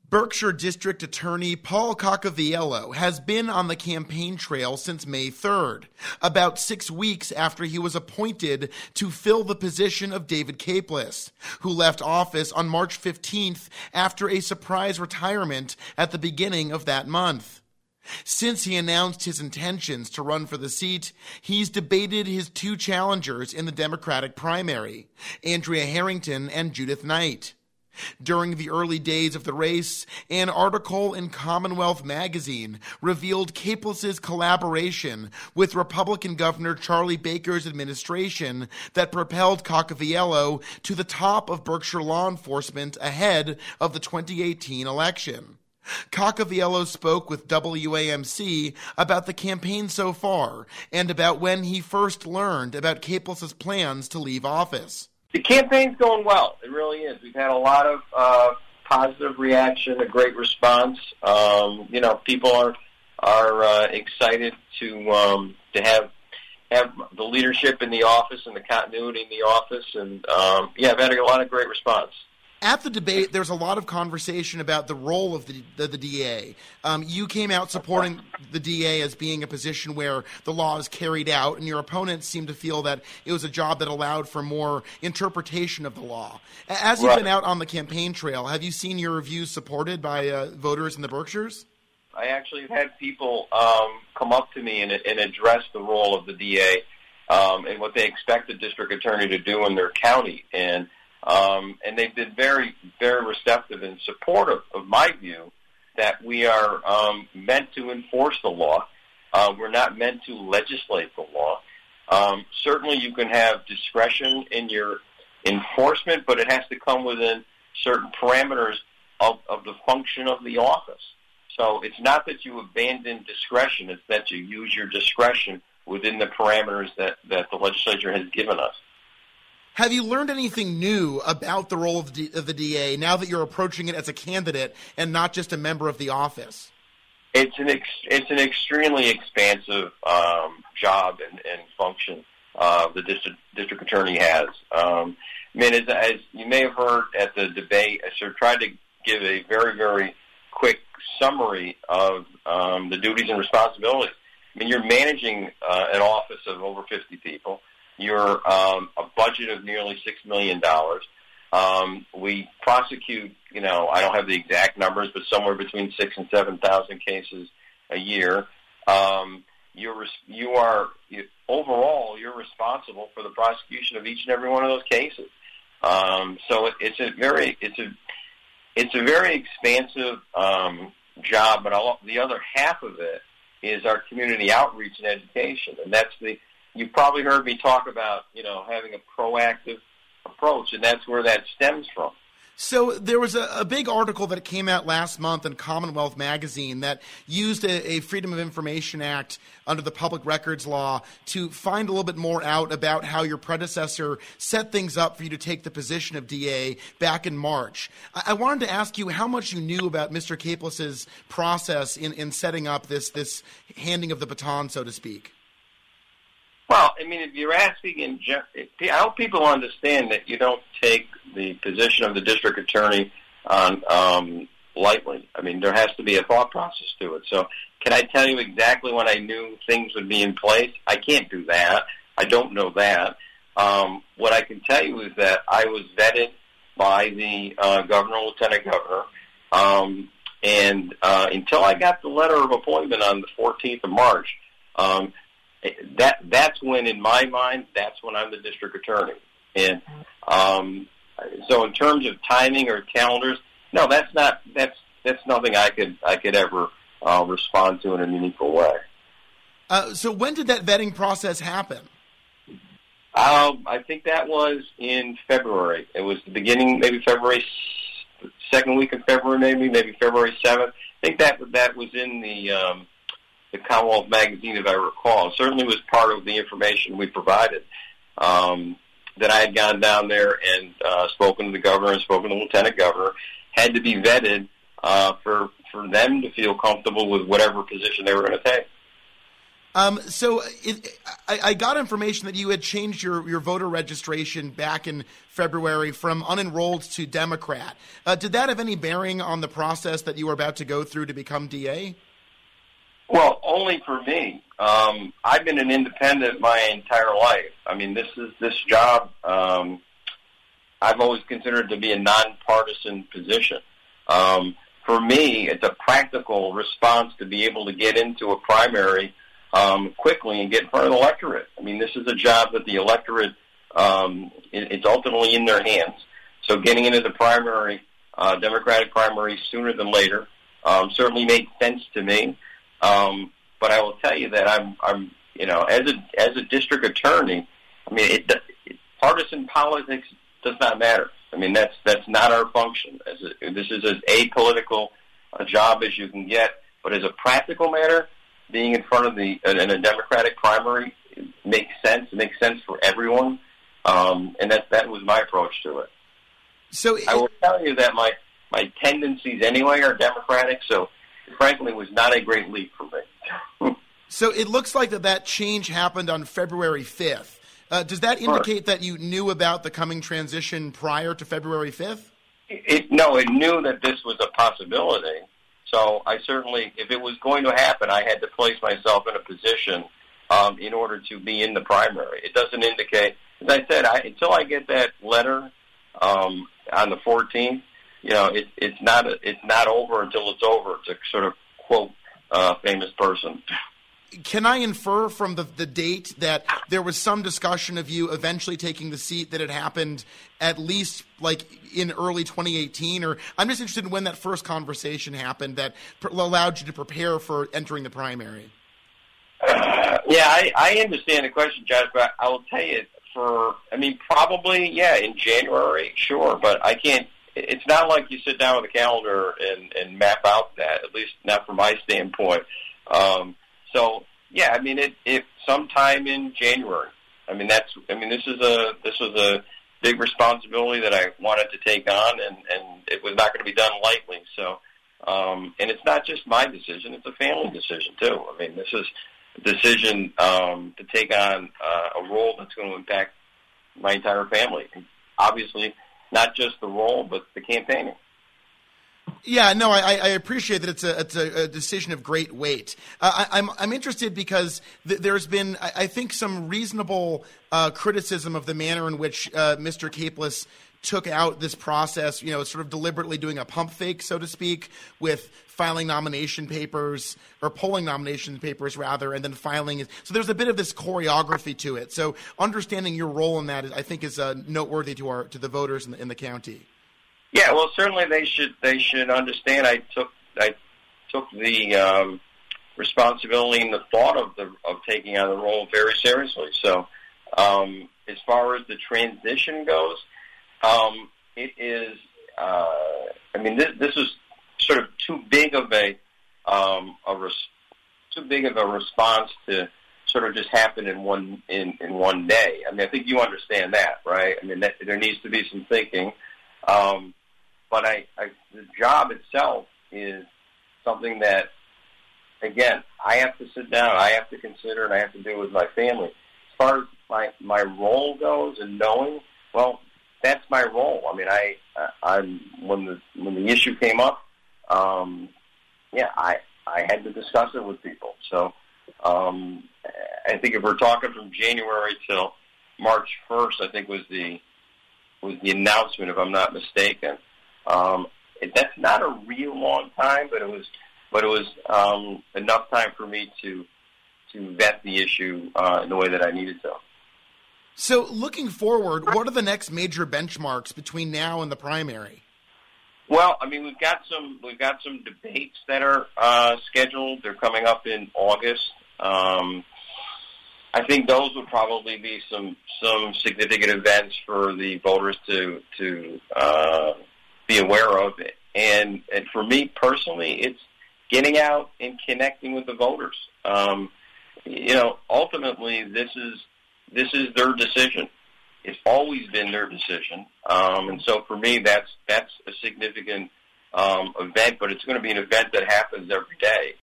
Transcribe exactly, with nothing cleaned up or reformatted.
Berkshire District Attorney Paul Cocoviello has been on the campaign trail since May third, about six weeks after he was appointed to fill the position of David Capeless, who left office on March fifteenth after a surprise retirement at the beginning of that month. Since he announced his intentions to run for the seat, he's debated his two challengers in the Democratic primary, Andrea Harrington and Judith Knight. During the early days of the race, an article in Commonwealth magazine revealed Capeless's collaboration with Republican Governor Charlie Baker's administration that propelled Cocoviello to the top of Berkshire law enforcement ahead of the twenty eighteen election. Cocoviello spoke with W A M C about the campaign so far and about when he first learned about Capeless's plans to leave office. The campaign's going well. It really is. We've had a lot of uh, positive reaction, a great response. Um, you know, people are are uh, excited to um, to have have the leadership in the office and the continuity in the office, and um, yeah, I've had a lot of great response. At the debate, there's a lot of conversation about the role of the, the, the D A. Um, you came out supporting the D A as being a position where the law is carried out, and your opponents seem to feel that it was a job that allowed for more interpretation of the law. As you've right. been out on the campaign trail, have you seen your views supported by uh, voters in the Berkshires? I actually have had people um, come up to me and, and address the role of the D A um, and what they expect the district attorney to do in their county, and Um, and they've been very, very receptive and supportive of my view that we are um, meant to enforce the law. Uh, we're not meant to legislate the law. Um, certainly you can have discretion in your enforcement, but it has to come within certain parameters of, of the function of the office. So it's not that you abandon discretion, it's that you use your discretion within the parameters that, that the legislature has given us. Have you learned anything new about the role of the, D- of the D A now that you're approaching it as a candidate and not just a member of the office? It's an ex- it's an extremely expansive um, job and, and function uh, the district district attorney has. Um, I mean, as, as you may have heard at the debate, I sort of tried to give a very, very quick summary of um, the duties and responsibilities. I mean, you're managing uh, an office of over fifty people. You're um, a budget of nearly six million dollars. Um, we prosecute, you know, I don't have the exact numbers, but somewhere between six and seven thousand cases a year. Um, you're, you are you, overall, you're responsible for the prosecution of each and every one of those cases. Um, so it, it's a very, it's a, it's a very expansive um, job. But I'll, the other half of it is our community outreach and education, and that's the. You've probably heard me talk about, you know, having a proactive approach, and that's where that stems from. So there was a, a big article that came out last month in Commonwealth magazine that used a, a Freedom of Information Act under the Public Records Law to find a little bit more out about how your predecessor set things up for you to take the position of D A back in March. I, I wanted to ask you how much you knew about Mister Capeless's process in, in setting up this, this handing of the baton, so to speak. Well, I mean, if you're asking, in gen- I hope people understand that you don't take the position of the district attorney on um, lightly. I mean, there has to be a thought process to it. So can I tell you exactly when I knew things would be in place? I can't do that. I don't know that. Um, what I can tell you is that I was vetted by the uh, governor, lieutenant governor, um, and uh, until I got the letter of appointment on the fourteenth of March, um, That that's when, in my mind, that's when I'm the district attorney. And um, so, in terms of timing or calendars, no, that's not that's that's nothing I could I could ever uh, respond to in a meaningful way. Uh, so, when did that vetting process happen? Um, I think that was in February. It was the beginning, maybe February second week of February, maybe maybe February seventh. I think that that was in the. Um, the Commonwealth magazine, if I recall. It certainly was part of the information we provided, um, that I had gone down there and uh, spoken to the governor and spoken to the lieutenant governor, had to be vetted uh, for, for them to feel comfortable with whatever position they were going to take. Um, so it, I, I got information that you had changed your, your voter registration back in February from unenrolled to Democrat. Uh, did that have any bearing on the process that you were about to go through to become D A? Well, only for me. Um, I've been an independent my entire life. I mean, this is this job. Um, I've always considered to be a nonpartisan position. Um, for me, it's a practical response to be able to get into a primary um, quickly and get in front of the electorate. I mean, this is a job that the electorate, um, it, it's ultimately in their hands. So getting into the primary, uh, Democratic primary sooner than later, um, certainly made sense to me. Um, but I will tell you that I'm, I'm, you know, as a as a district attorney, I mean, it, it, partisan politics does not matter. I mean, that's that's not our function. As a, this is as apolitical a job as you can get. But as a practical matter, being in front of the in a Democratic primary makes sense. It makes sense for everyone, um, and that that was my approach to it. So it, I will tell you that my my tendencies anyway are Democratic. So. Frankly, was not a great leap for me. So it looks like that that change happened on February fifth. Uh, does that indicate that you knew about the coming transition prior to February fifth? It, it, no, it knew that this was a possibility. So I certainly, if it was going to happen, I had to place myself in a position um, in order to be in the primary. It doesn't indicate, as I said, I, until I get that letter um, on the fourteenth, you know, it, it's not a, it's not over until it's over, to sort of quote a uh, famous person. Can I infer from the, the date that there was some discussion of you eventually taking the seat that had happened at least like in early twenty eighteen? Or I'm just interested in when that first conversation happened that pr- allowed you to prepare for entering the primary. Uh, yeah, I, I understand the question, Josh, but I will tell you, for, I mean, probably, yeah, in January, sure, but I can't. It's not like you sit down with a calendar and, and map out that, at least not from my standpoint. Um, so, yeah, I mean, it, it sometime in January. I mean, that's. I mean, this is a this was a big responsibility that I wanted to take on, and, and it was not going to be done lightly. So, um, and it's not just my decision; it's a family decision too. I mean, this is a decision um, to take on uh, a role that's going to impact my entire family. And obviously. Not just the role, but the campaigning. Yeah, no, I, I appreciate that it's a, it's a, a decision of great weight. Uh, I, I'm I'm interested because th- there's been, I, I think, some reasonable uh, criticism of the manner in which uh, Mister Capeless took out this process, you know, sort of deliberately doing a pump fake, so to speak, with filing nomination papers or polling nomination papers rather, and then filing it. So there's a bit of this choreography to it. So understanding your role in that, I think, is uh, noteworthy to our to the voters in the, in the county. Yeah, well, certainly they should they should understand. I took I took the um, responsibility and the thought of the of taking on the role very seriously. So um, as far as the transition goes. Um, it is, uh, I mean, this, this is sort of too big of a, um, a res- too big of a response to sort of just happen in one, in, in one day. I mean, I think you understand that, right? I mean, that, there needs to be some thinking. Um, but I, I, the job itself is something that, again, I have to sit down, I have to consider, and I have to do with my family. As far as my, my role goes and knowing, well, that's my role. I mean, I, I, I'm when the when the issue came up, um, yeah, I I had to discuss it with people. So um, I think if we're talking from January till March first, I think was the was the announcement, if I'm not mistaken. Um, it, that's not a real long time, but it was but it was um, enough time for me to to vet the issue uh, in the way that I needed to. So looking forward, what are the next major benchmarks between now and the primary? Well, I mean, we've got some we've got some debates that are uh, scheduled. They're coming up in August. Um, I think those would probably be some some significant events for the voters to to uh, be aware of. And and for me personally, it's getting out and connecting with the voters. Um, you know, ultimately, this is. This is their decision. It's always been their decision, um, and so for me, that's that's a significant um, event. But it's going to be an event that happens every day.